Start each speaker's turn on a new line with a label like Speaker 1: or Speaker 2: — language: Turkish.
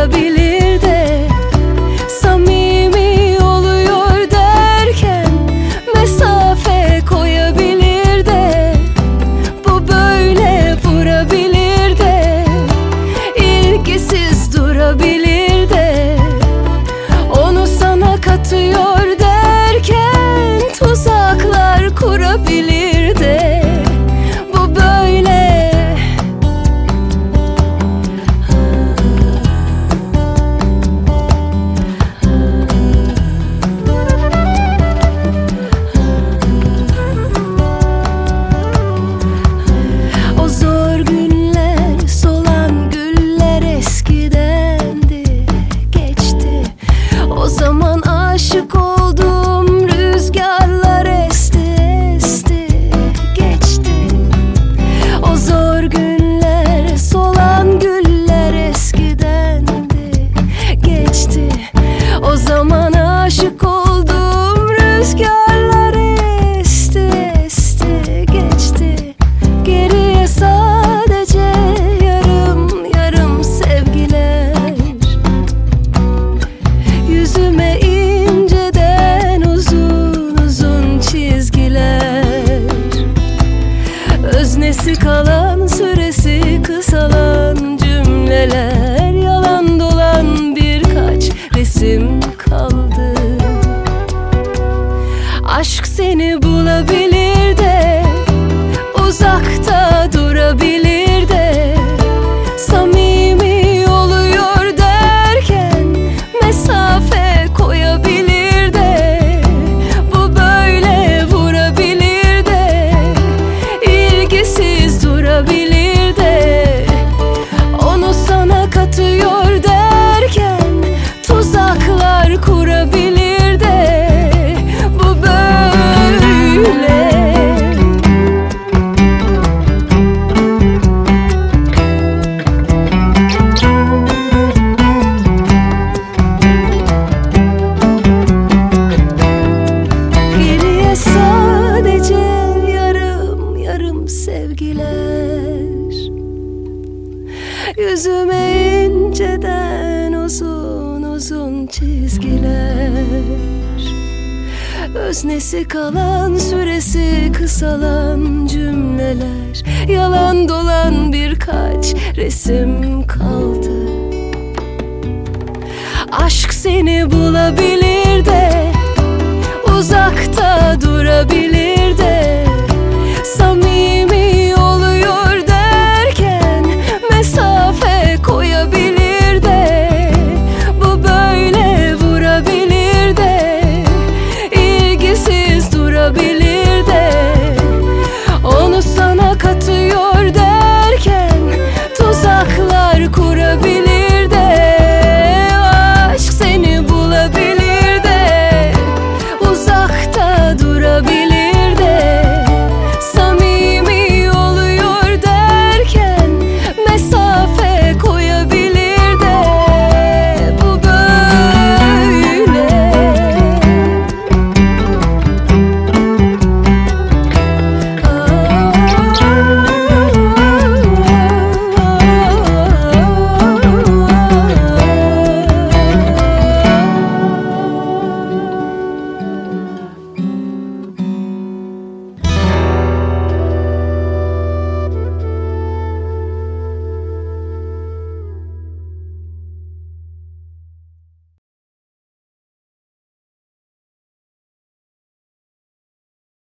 Speaker 1: durabilir de samimi oluyor derken mesafe koyabilir de bu böyle vurabilir de ilgisiz durabilir de onu sana katıyor derken tuzaklar kurabilir de bu böyle. O zor günler, solan güller eskidendi, geçti. O zaman aşık olduğum rüzgarlar esti, esti, geçti. O zor günler, solan güller eskidendi, geçti. O zaman aşık olduğum rüzgarlar esti, esti, geçti. Geriye sadece yarım yarım sevgiler, yüzüme inceden uzun uzun çizgiler, öznesi kalan süresi kısalan cümleler, yalan dolan birkaç resim kaldı. Aşk seni bulabilir de uzakta durabilir de samimi oluyor derken mesafe koyabilir de bu böyle vurabilir de ilgisiz durabilir de onu sana katıyor derken tuzaklar kurabilir de bu böyle. Geriye sadece yarım yarım sevgiler, yüzüme inceden uzun uzun çizgiler, öznesi kalan süresi kısalan cümleler, yalan dolan birkaç resim kaldı. Aşk seni bulabilir de uzakta durabilir